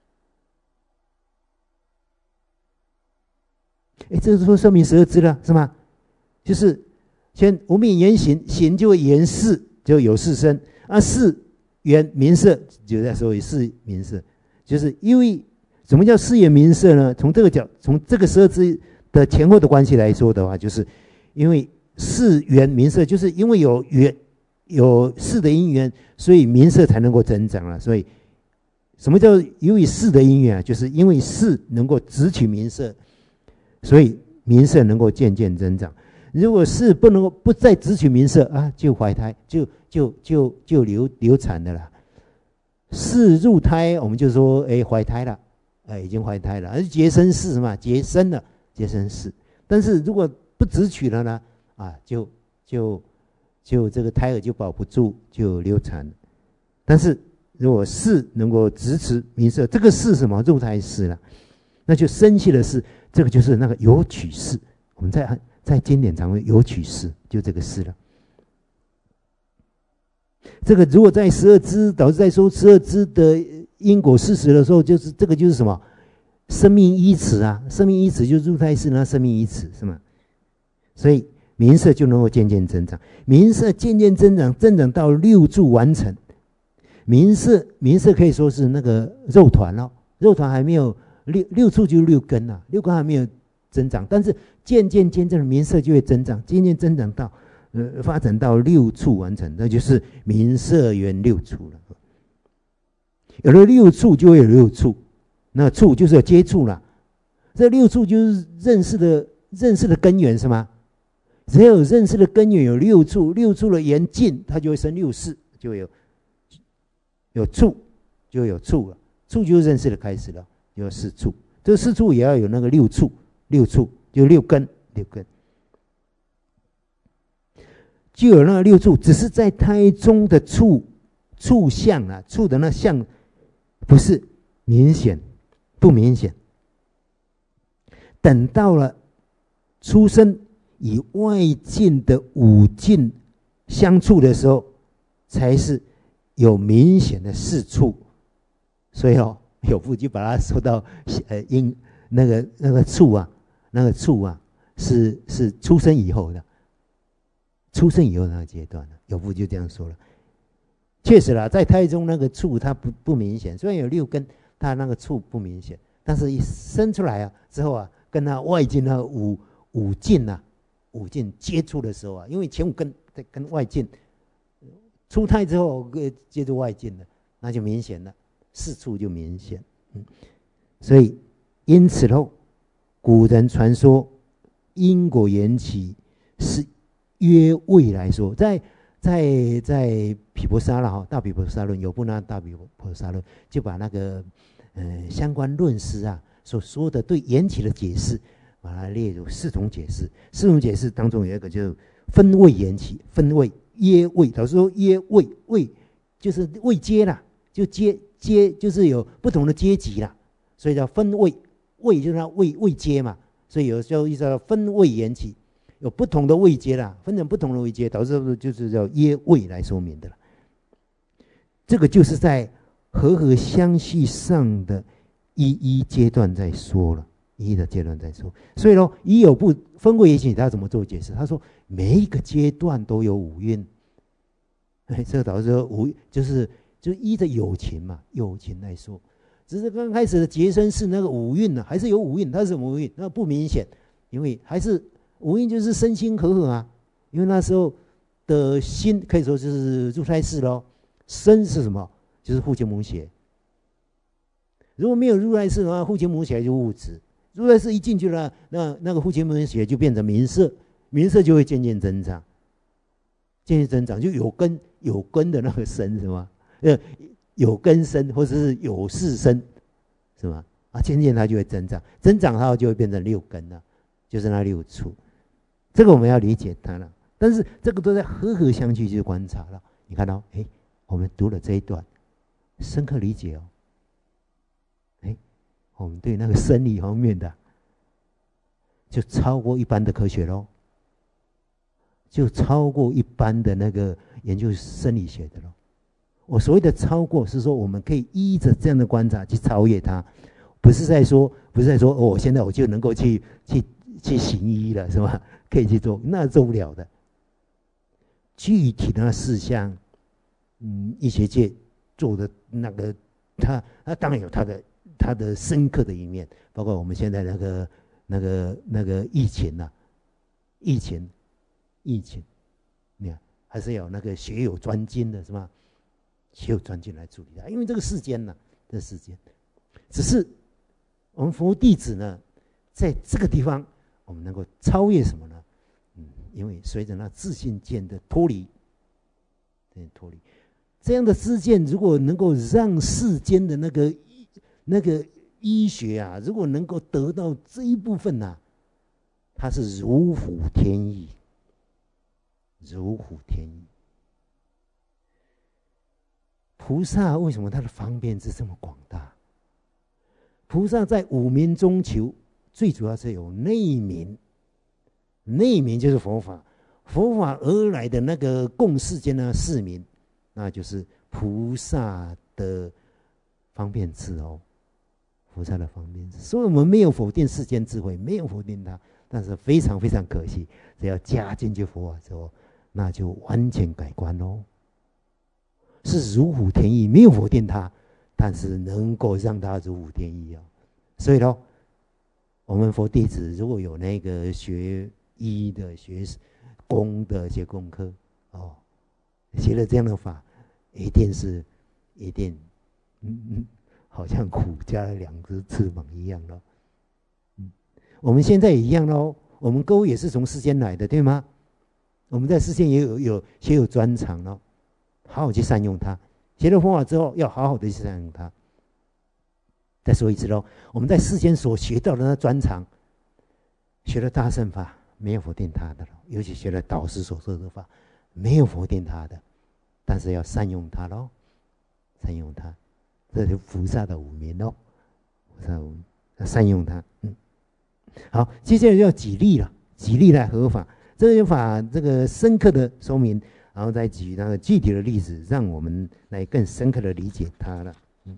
哎，这是说说明十二支了是吗？就是先无名言行，行就会言事，就有事生啊。事缘名色，就在说事名色，就是因为什么叫事缘名色呢？从这个角，从这个十二支的前后的关系来说的话，就是因为事缘名色，就是因为有缘有事的因缘，所以名色才能够增长了。所以什么叫由于事的因缘啊？就是因为事能够直取名色，所以名色能够渐渐增长。如果是不能够不再直取名色啊，就怀胎，就就就就流流产的了。是入胎，我们就说哎怀胎了，哎已经怀胎了，而结生是嘛，结生了，结生是。但是如果不直取了呢，啊就就就这个胎儿就保不住，就流产了。但是如果是能够直持名色，这个是什么？入胎是了，那就生气的是，这个就是那个有取事。我们在在经典常会有取事，就这个事了。这个如果在十二支，导致在说十二支的因果事实的时候，就是这个就是什么？生命依此啊，生命依此就入胎是那生命依此是吗？所以名色就能够渐渐增长，名色渐渐增长，增长到六柱完成。名色名色可以说是那个肉团了，肉团还没有六六处就六根了，六根还没有增长，但是渐渐渐渐的名色就会增长，渐渐增长到呃，发展到六处完成，那就是名色缘六处了。有了六处就会有六处，那处就是有接触了。这六处就是认识的认识的根源是吗？只要有认识的根源有六处，六处的缘尽，它就会生六识，就会有有处，就会有处了。处就是认识的开始了，有四处。这个四处也要有那个六处，六处就六根，六根就有那个六处，只是在胎中的处处相啊，处的那相不是明显，不明显。等到了出生与外境的五境相处的时候，才是有明显的四处。所以哦，有部就把它说到呃因那个那个处啊，那个处啊，是是出生以后的，出生以后那个阶段的，有部就这样说了。确实啦，在胎中那个处它不不明显，虽然有六根，它那个处不明显，但是一生出来啊之后啊，跟那外境那五五境啊，五境接触的时候啊，因为前五根在跟外境出胎之后接触外境了，那就明显了，四处就明显。嗯，所以因此喽，古人传说因果缘起是约未来说，在在在毗婆沙了哈，大毗婆沙论有部那大毗婆沙论就把那个呃相关论师啊所说的对缘起的解释，把它列入四种解释。四种解释当中有一个就是分位缘起，分位约位，老师说约位位就是位阶啦，就阶阶就是有不同的阶级啦，所以叫分位，位就是它位位阶嘛，所以有时候意思叫分位缘起。有不同的位阶啦，分成不同的位阶，导致就是叫约位来说明的了。这个就是在和合相续上的一一阶段在说了，一一的阶段在说。所以呢，一有部分位缘起，他怎么做解释？他说每一个阶段都有五蕴，哎，这个导致说五就是就依着有情嘛，有情来说，只是刚开始的结生是那个五蕴呢，还是有五蕴，它是什么五蕴？那不明显，因为还是。五蕴就是身心和合啊，因为那时候的心可以说就是入胎室咯。身是什么？就是父精母血。如果没有入胎室的话，父精母血就物质。入胎室一进去了，那那个父精母血就变成名色，名色就会渐渐增长，渐渐增长就有根有根的那个身是吗？呃，有根身或者是有事身是吗？啊，渐渐它就会增长，增长它就会变成六根了，就是那六处。这个我们要理解它了，但是这个都在和合相续去观察了。你看到，哎，我们读了这一段，深刻理解哦。哎，我们对那个生理方面的，就超过一般的科学咯，就超过一般的那个研究生理学的咯。我所谓的超过，是说我们可以依着这样的观察去超越它，不是在说，不是在说，哦，现在我就能够去去去行医了，是吧？可以去做，那做不了的。具体的事项，嗯，医学界做的那个，他他当然有他的他的深刻的一面，包括我们现在那个那个那个疫情呐、啊，疫情疫情，你看还是有那个学有专精的是吧？学有专精来处理它，因为这个世间呢、啊，这个世间，只是我们佛弟子呢，在这个地方，我们能够超越什么呢？嗯，因为随着那自信见的脱离，脱离这样的知见，如果能够让世间的那个那个医学啊，如果能够得到这一部分啊，它是如虎添翼，如虎添翼。菩萨为什么他的方便是这么广大？菩萨在五明中求，最主要是有内明。内明就是佛法，佛法而来的那个共世间的市民，那就是菩萨的方便智哦，菩萨的方便智。所以我们没有否定世间智慧，没有否定它，但是非常非常可惜，只要加进去佛法之后，那就完全改观哦。是如虎添翼，没有否定它，但是能够让它如虎添翼哦。所以咯，我们佛弟子如果有那个学医的学功德学功课哦，学了这样的法，一定是一定，嗯嗯，好像虎加了两只翅膀一样咯。嗯，我们现在也一样咯，我们各位也是从世间来的，对吗？我们在世间也有有也有专长咯，好好去善用它。学了佛法之后，要好好的去善用它。再说一次咯，我们在世间所学到的那专长，学了大乘法，没有否定它的，尤其学了导师所说的法，没有否定它的，但是要善用它咯，善用它，这是菩萨的五名咯，菩萨五名要善用它。嗯，好，接下来要举例了，举例来合法，这个法这个深刻的说明，然后再举那个具体的例子，让我们来更深刻的理解它了。嗯，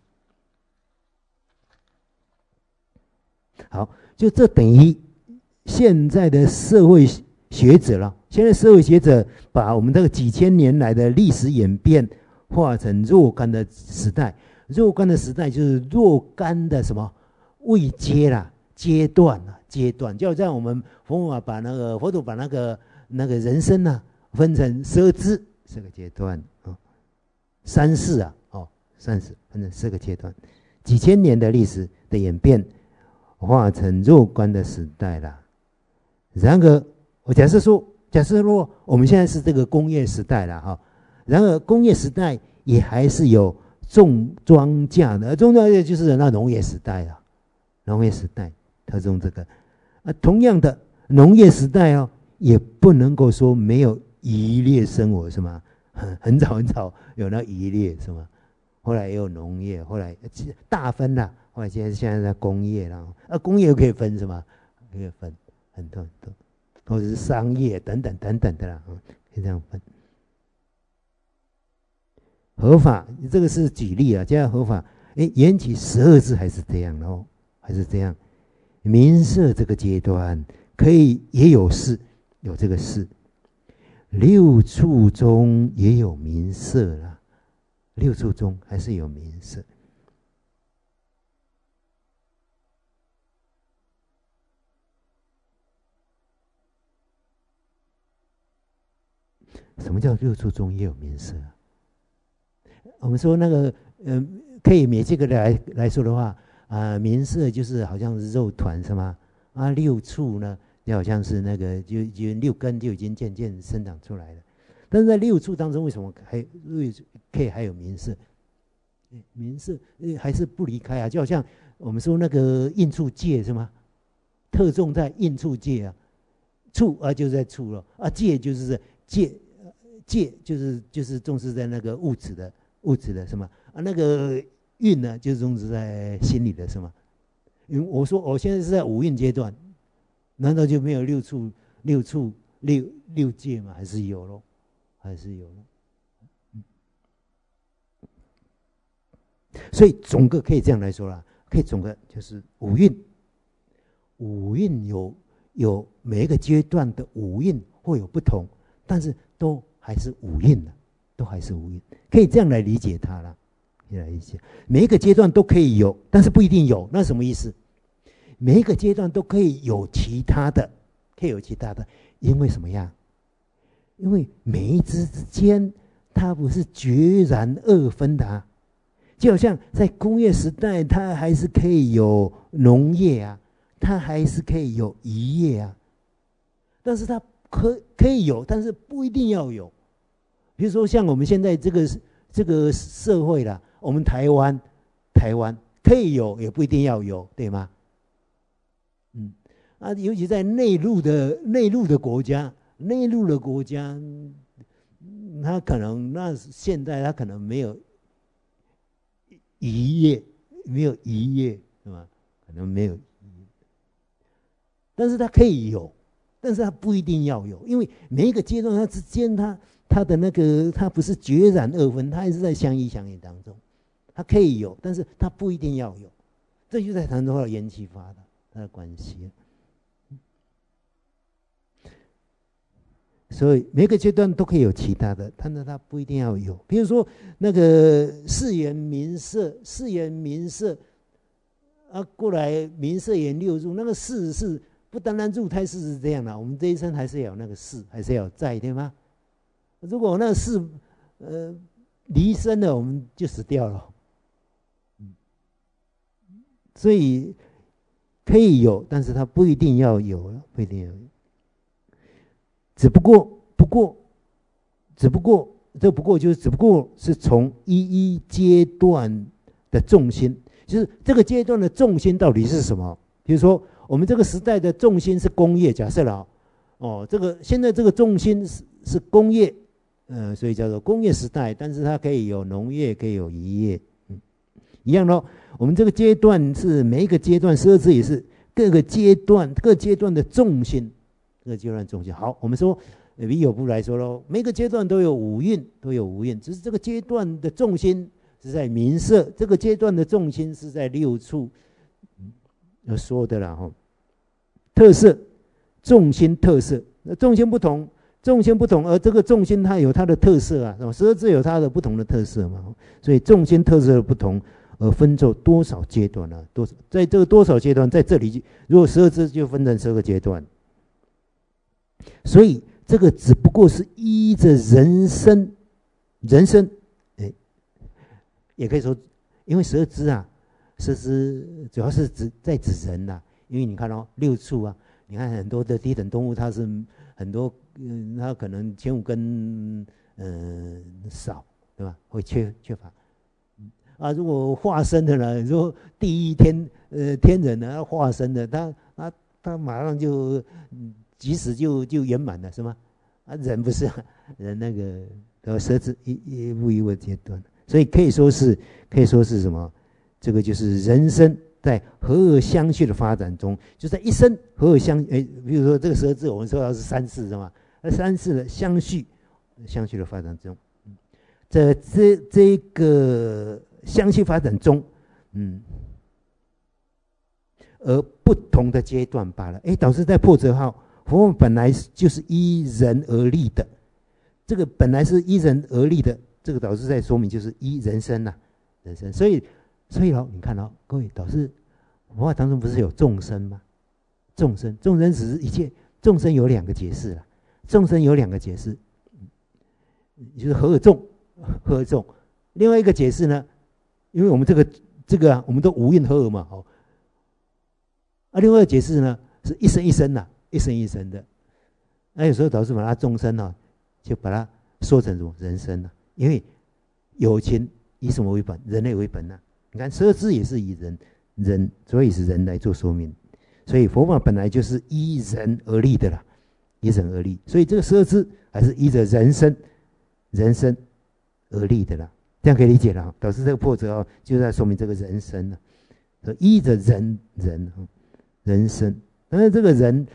好，就这等于现在的社会学者了。现在社会学者把我们这个几千年来的历史演变画成若干的时代，若干的时代就是若干的什么位阶啦、阶段啦、阶段，就好像我们佛法把那个佛陀把那个那个人生啊分成十二支，四个阶段啊，三世啊，哦，三世分成四个阶段，几千年的历史的演变画成若干的时代啦。然而，我假设说，假设说我们现在是这个工业时代了哈，然而工业时代也还是有种庄稼的，种庄稼就是那农业时代了，农业时代特种这个啊，同样的农业时代哦，也不能够说没有渔猎生活是吗？很很早很早有那渔猎是吗？后来也有农业，后来大分了，后来现在现在在工业了，啊，工业可以分是吗？可以分。很多很多，或者是商业等等等等的啦，可以这样分。合法，这个是举例啊，这样合法，哎，缘起十二支还是这样哦，还是这样。民色这个阶段可以也有事，有这个事。六处中也有民色啦，六处中还是有民色。什么叫六处中也有民色啊？我们说那个，呃，可以以这个来来说的话，啊、呃，民色就是好像是肉团是吗？啊，六处呢，就好像是那个就就六根就已经渐渐生长出来了。但是在六处当中，为什么还可以还有民色？民色还是不离开啊？就好像我们说那个应处界是吗？特重在应处界啊，处啊就是在处了啊，界就是在界。界就是就是重视在那个物质的物质的是吗？啊，那个运呢，就是重视在心理的是吗？因为我说我现在是在五蕴阶段，难道就没有六处六处六六界吗？还是有咯，还是有咯。嗯，所以总个可以这样来说啦，可以总个就是五蕴，五蕴有有每一个阶段的五蕴会有不同，但是都。还是五蕴的，都还是五蕴，可以这样来理解它了。来理解，每一个阶段都可以有，但是不一定有。那什么意思？每一个阶段都可以有其他的，可以有其他的，因为什么样？因为每一支之间，它不是决然二分的啊。就好像在工业时代，它还是可以有农业啊，它还是可以有渔业啊，但是它可可以有，但是不一定要有。比如说像我们现在这个这个社会啦，我们台湾台湾可以有，也不一定要有，对吗？嗯，啊，尤其在内陆的内陆的国家，内陆的国家，他可能那现在他可能没有渔业，没有渔业是吧？可能没有渔业，但是他可以有，但是他不一定要有，因为每一个阶段它之间它。它的那个，它不是决然二分，它还是在相依相依当中。它可以有，但是它不一定要有。这就在谈到缘起法的它的关系。所以每个阶段都可以有其他的，但是它不一定要有。比如说那个四缘名色，四缘名色啊，过来名色缘六入，那个四是不单单入胎世是这样的，我们这一生还是要有那个世，还是要有在，对吗？如果那个世呃离身了，我们就死掉了。所以可以有，但是它不一定要有了，不一定要有。只不过，不过，只不过，这不过就是只不过是从一一阶段的重心，就是这个阶段的重心到底是什么？比如说，我们这个时代的重心是工业，假设了哦，这个现在这个重心是是工业，呃，所以叫做工业时代，但是它可以有农业，可以有渔业，嗯，一样咯。我们这个阶段是每一个阶段，十二支也是各个阶段各阶段的重心，各个阶段重心。好，我们说以有部来说咯，每个阶段都有五蕴，都有五蕴，只是这个阶段的重心是在名色，这个阶段的重心是在六处。要说的啦哈，特色重心特色，那重心不同，重心不同，而这个重心它有它的特色啊，十二支有它的不同的特色嘛，所以重心特色的不同。而分作多少阶段呢、啊？多在这个多少阶段，在这里，如果十二支就分成十二个阶段，所以这个只不过是依着人生，人生，哎，也可以说，因为十二支啊，十二支主要是指在指人呐、啊，因为你看哦，六畜啊，你看很多的低等动物，它是很多，嗯，它可能前五根，嗯、呃，少，对吧？会缺缺乏。啊，如果化身的呢？如果第一天呃天人呢，化身的，他他他马上就即使就就圆满了，是吗？啊，人不是、啊、人那个呃十字一一步一步的阶段，所以可以说是可以说是什么？这个就是人生在和而相续的发展中，就在一生和而相哎，比如说这个十字，我们说要是三世是吗？那三世的相续相续的发展中，在这这个。相续发展中，嗯，而不同的阶段罢了。哎，导师在破折号，佛本来就是依人而立的，这个本来是依人而立的，这个导师在说明就是依人生呐、啊，人生。所以，所以哦，你看哦，各位导师，佛法当中不是有众生吗？众生，众生只是一切众生有两个解释了，众生有两个解释，就是何而众，何而众。另外一个解释呢？因为我们这个这个啊，我们都无蕴合而嘛，哦，啊，另外一个解释呢，是一生一生呐、啊，一生一生的。那有时候导致把它众生呢、啊，就把它说成什么人生呢、啊？因为有情以什么为本？人类为本呐、啊。你看十二支也是以人人，所以是人来做说明。所以佛法本来就是依人而立的啦，依人而立。所以这个十二支还是依着人生人生而立的啦。这样可以理解了，导致这个破折哦，就在说明这个人生了，依着人人人生。但是这个人，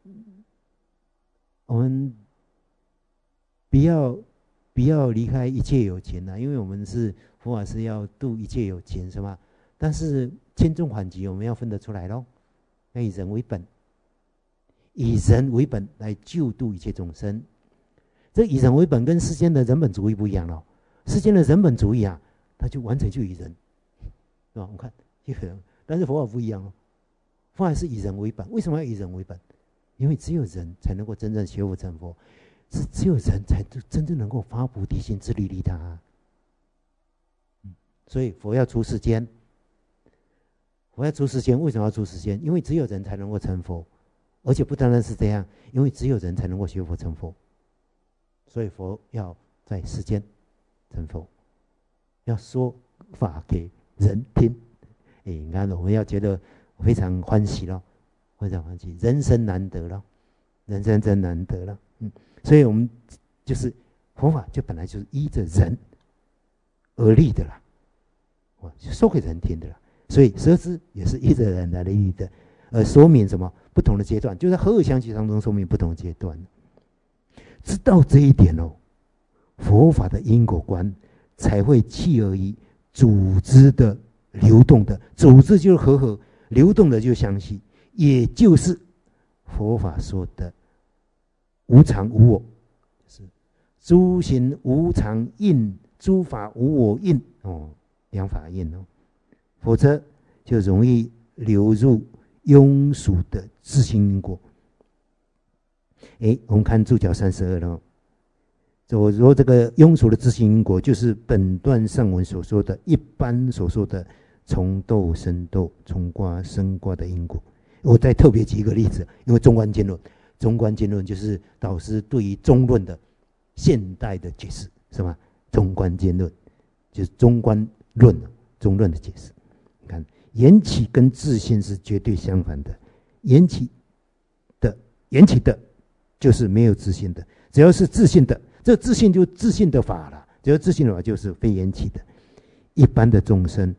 我们不要不要离开一切有情啊，因为我们是佛法是要度一切有情，是吧？但是轻重缓急我们要分得出来咯，要以人为本，以人为本来救度一切众生。这以人为本跟世间的人本主义不一样了。世间的人本主义啊，它就完全就以人，是吧？我们看一个人，但是佛法不一样哦，佛法是以人为本。为什么要以人为本？因为只有人才能够真正学佛成佛，是只有人才真正能够发菩提心，自利利他、啊。所以佛要出世间，佛要出世间，为什么要出世间？因为只有人才能够成佛，而且不单单是这样，因为只有人才能够学佛成佛，所以佛要在世间成佛，要说法给人听。哎，你看，我们要觉得非常欢喜咯，非常欢喜，人生难得咯，人生真难得了。嗯，所以我们就是佛法，就本来就是依着人而立的啦，哇，说给人听的啦。所以十二支也是依着人来立的，呃，说明什么不同的阶段，就在和合相续当中说明不同的阶段。知道这一点哦。佛法的因果观才会契合于组织的流动的，组织就是和合，流动的就相续，也就是佛法说的无常无我，是诸行无常印，诸法无我印哦，两法印哦，否则就容易流入庸俗的自性因果。哎，我们看注脚三十二了。我说这个庸俗的自性因果，就是本段上文所说的一般所说的从豆生豆，从瓜生瓜的因果。我再特别举一个例子，因为中观经论，中观经论就是导师对于中论的现代的解释，是吧？中观经论就是中观论，中论的解释。你看，缘起跟自性是绝对相反的，缘起的缘起的，就是没有自性的，只要是自性的。这自信就自信的法了，只要自信的法就是非缘起的。一般的众生、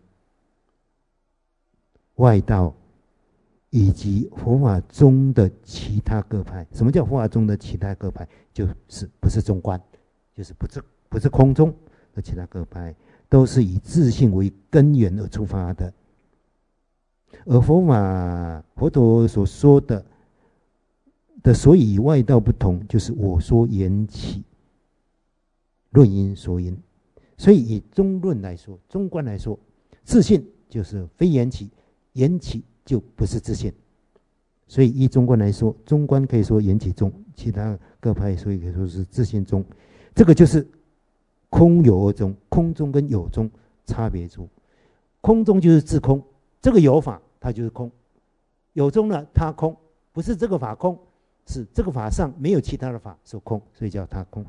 外道以及佛法中的其他各派，什么叫佛法中的其他各派？就是不是中观，就是不是不是空中的其他各派，都是以自信为根源而出发的。而佛法佛陀所说的的，所以与外道不同，就是我说缘起。论因说因，所以以中论来说，中观来说，自性就是非缘起，缘起就不是自性。所以依中观来说，中观可以说缘起中，其他各派所以可以说是自性中。这个就是空有二中，空中跟有中差别处。空中就是自空，这个有法它就是空；有中呢，它空，不是这个法空，是这个法上没有其他的法是空，所以叫它空。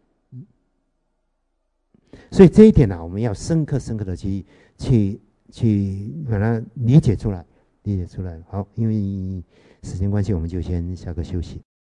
所以这一点呢、啊，我们要深刻深刻的去去去把它理解出来，理解出来。好，因为时间关系，我们就先下课休息。